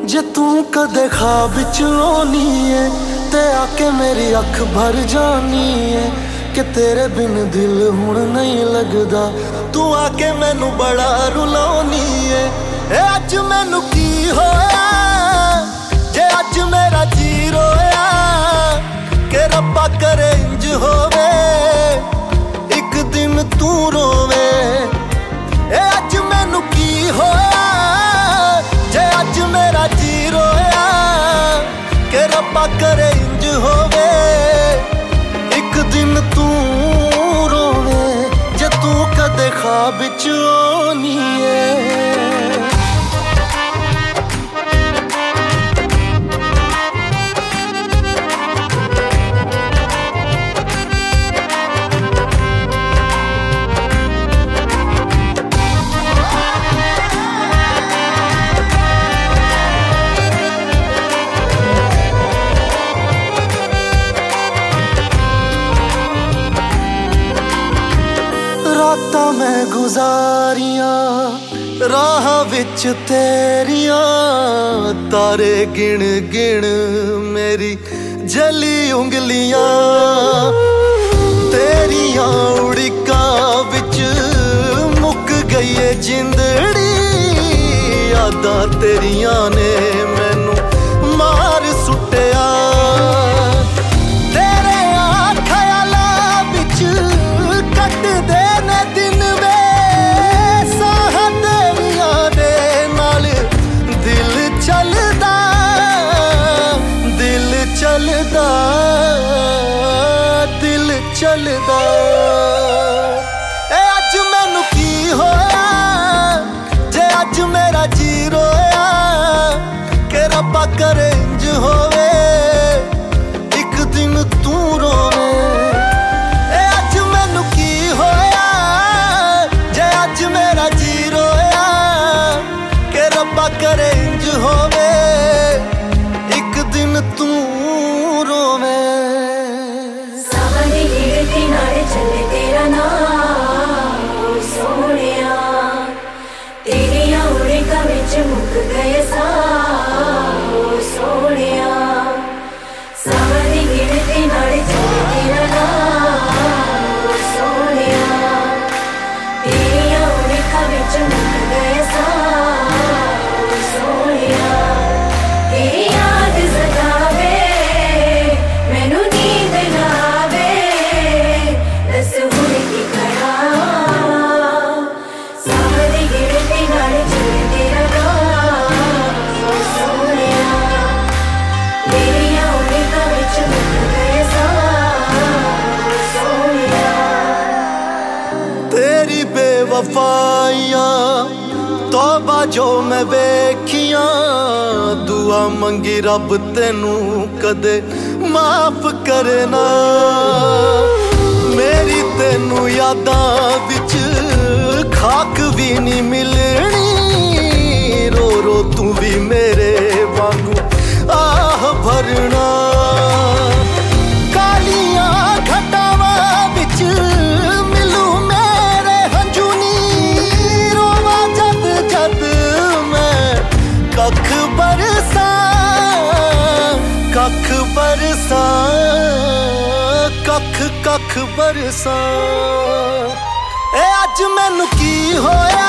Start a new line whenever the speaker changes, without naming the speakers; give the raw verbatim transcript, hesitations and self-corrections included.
जे तू कदे ख्वाब च आनी है ते आके मेरी अख भर जानी है कि तेरे बिन दिल हुण नहीं लगदा। तू आके मैनू बड़ा रुलानी है। ए अज मैनू की होया जे अज मेरा जी रोया कि रब्बा करे इंज होवे एक दिन तू रोवे। ए अज मैनू की होया जे अज मेरा जी रोया कि रब्बा करे इंज होवे एक दिन तू रोवे। जे तू कदे ख्वाब च आनी है। रातां मैं गुजारियां राह विच तेरियां तारे गिण गिण मेरी जली उंगलियां तेरियां उड़िकां विच मुक गई है जिंदड़ी। यादां तेरियां ने मैनू मार सुट्टिया तेरे आ ख्यालां विच कट दे दिन वे साह तेरियां दे नाल दिल चलदा दिल चलदा दिल चलदा। ए अज मैनू की होया जे अज मेरा जी रोया कि रब्बा करे इंज होवे एक दिन तू रोवे। ए अज मैनू की होया जे अज मेरा जी रोया कि रब्बा करे इंज होवे एक दिन तू रोवे।
सावनी गिरती नाल चले तेरा नाम सोहणिया तेरियां उड़िकां विच मुक गए सा सोहणिया। सावनी गिरती नाल चले तेरा नाम सोहणिया तेरियां उड़िकां विच मुक गए सा सोहणिया। तेरी याद सतावे मैनू नींद ना आवे दस हुण की करां। सावनी गिरती नाल चले तेरा नाम सोहणिया तेरियां उड़िकां विच मुक गए सा सोहणिया।
तेरी बेवफाइयां तौबा जो मैं वेखियां दुआ मंगी रब तेनू कदे माफ करे ना। मेरी तेनू यादां विच खाक भी नहीं मिलनी रो रो तू भी मेरे वांगू आह भरना। कालियां घटावां विच मिलू मेरे हंजू नी रोवा जद जद मैं कख बरसा कख बरसा कख कख बरसा। ए अज मैनू की होया